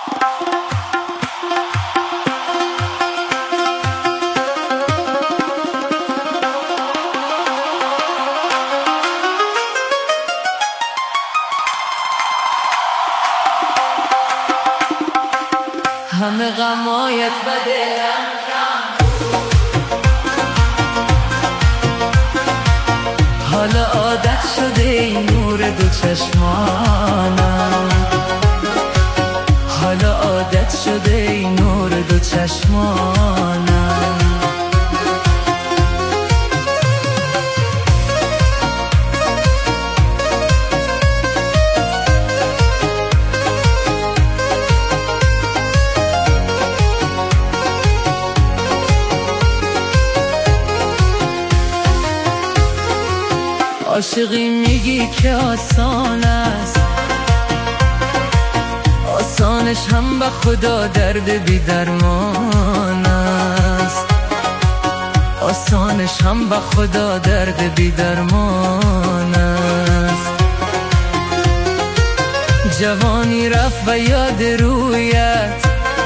همه غمایت و دلم کم، حالا عادت شده این نور دو چشمانم، حالا عادت شده این نور دو چشمانم. عاشقی میگی که آسان است، آسانش هم به خدا درد بی درمان است، آسانش هم به خدا درد بی درمان است. جوانی رفت و یاد رویت،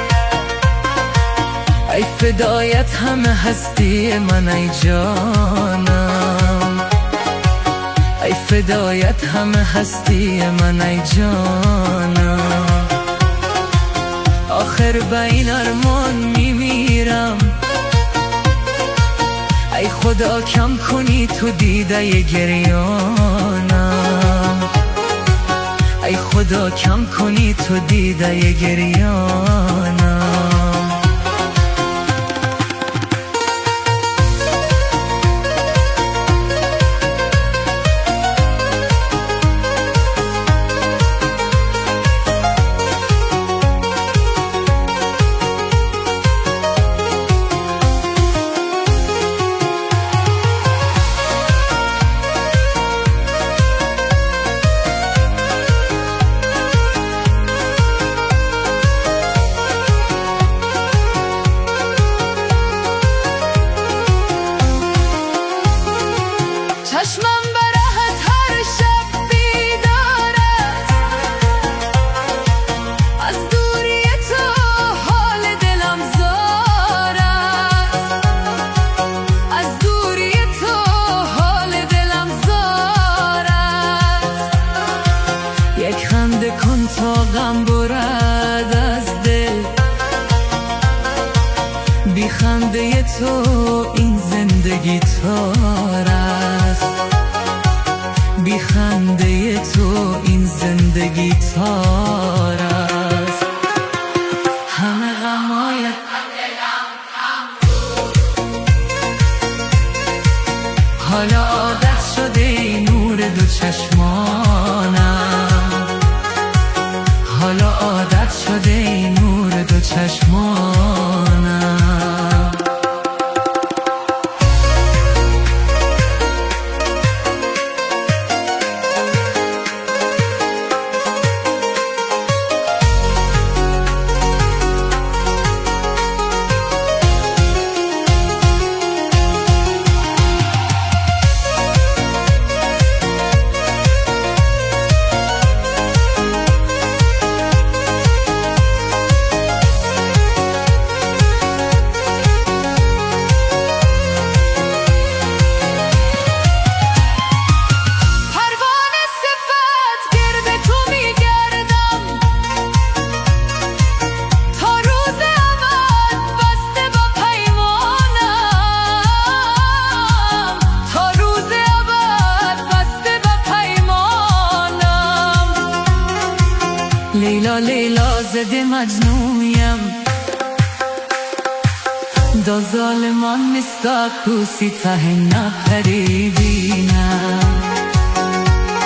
ای فدایت همه هستی من ای جانم، ای فدایت همه هستی من ای جانم. آخر به این ارمان میمیرم، ای خدا کم کنی تو دیده گریانم، ای خدا کم کنی تو دیده گریانم. چشمم برهت هر شب بیدار است، از دوری تو حال دلم زار است، از دوری تو حال دلم زار است. یک خنده کن تا غم برد از دل، بی خنده تو این زندگی تار است، بی خنده تو این زندگی تار است. همه غمایت حالا عادت شده این نور دو چشمانم، حالا عادت شده این نور دو چشمانم. لیلا لیلا زده مجنونیم، دا ظالمان نیستا کوسی ته نپریدینم.